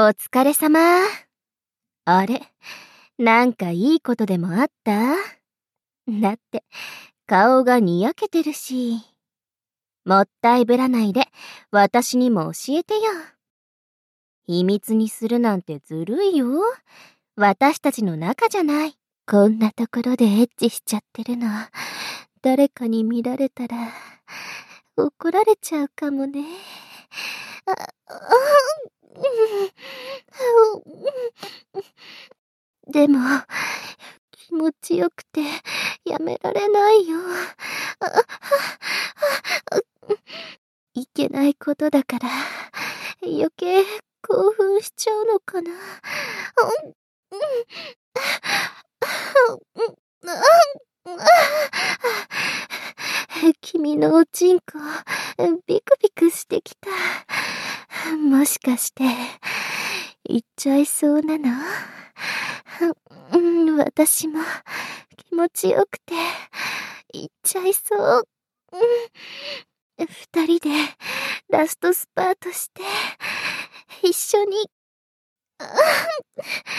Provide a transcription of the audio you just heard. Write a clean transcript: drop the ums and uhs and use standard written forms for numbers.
お疲れ様。あれ、なんかいいことでもあった？だって、顔がにやけてるし。もったいぶらないで、私にも教えてよ。秘密にするなんてずるいよ。私たちの仲じゃない。こんなところでエッチしちゃってるの、誰かに見られたら、怒られちゃうかもね。でも、気持ちよくてやめられないよ。いけないことだから余計興奮しちゃうのかな。君のおちんこビクビクしてきた。もしかして行っちゃいそうなの？私も気持ちよくて行っちゃいそう。二人でラストスパートして一緒に